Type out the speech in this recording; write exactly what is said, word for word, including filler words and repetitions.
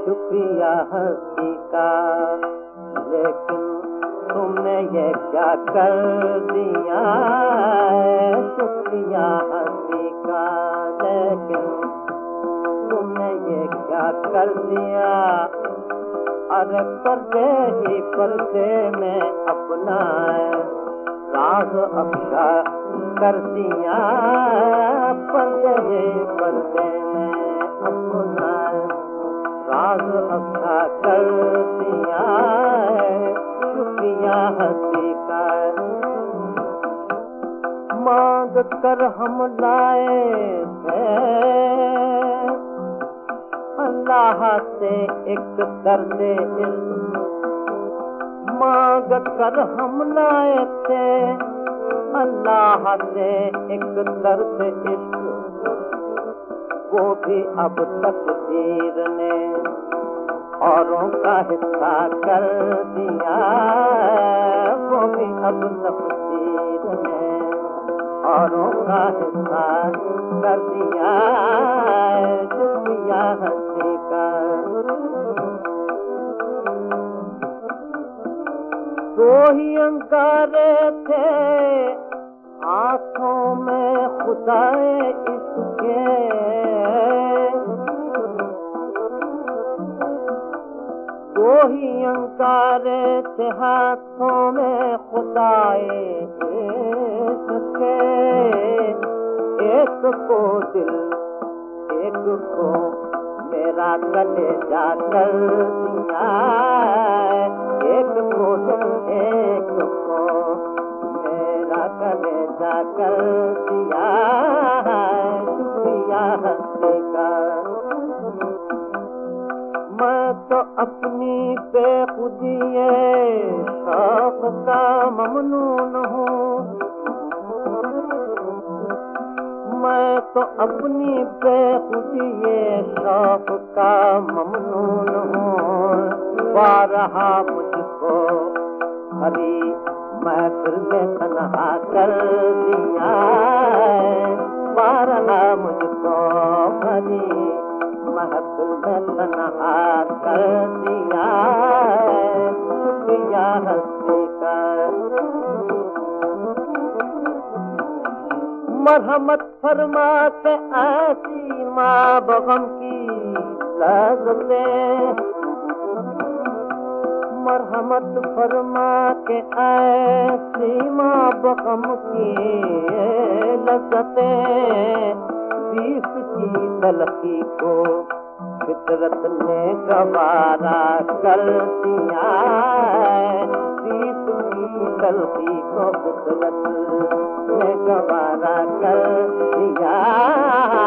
शुक्रिया हंसी का, लेकिन तुमने ये क्या कर दिया। शुक्रिया हंसी का, लेकिन तुमने ये क्या कर दिया। अरे पर्दे ही पर्दे में अपना राज अफशा कर दिया। पर्दे ही पर्दे में अपना राज अफशा कर दिया। शुक्रिया हंसी का, मांग कर हम लाए थे अल्लाह से एक दर्द इश्क। मांग कर हम लाए थे अल्लाह से एक दर्द इश्क। वो भी अब तकदीर ने औरों का हिस्सा कर दिया। वो भी अब तकदीर ने औरों का हिस्सा कर दिया। शुक्रिया हंसी का, दो ही अंगारे थे आँखों में खुदाए इसके। दो ही अंगारे थे हाथों में खुदाए इसके। एक को दिल एक को मेरा कलेजा कर दिया। एक को दिल एक को मेरा कलेजा कर दिया। शुक्रिया हंसी का, मैं तो अपनी बेखुदी शौक का ममनून हूँ। मैं तो अपनी बेखुदी शौक का ममनून हूँ। बारहा मुझको हरी महफिल में तन्हा कर दिया। बारहा मुझको हरी महफिल में तन्हा कर दिया। शुक्रिया हंसी का, मरहमत फरमा के ऐसी माँ बगम की लज़्ज़तें। मरहमत फरमा के ऐसी माँ बगम की लज़्ज़तें। बीस की तलखी को फितरत ने गवारा कर दिया। बीस की तलखी को फितरत ने गवारा कर दिया।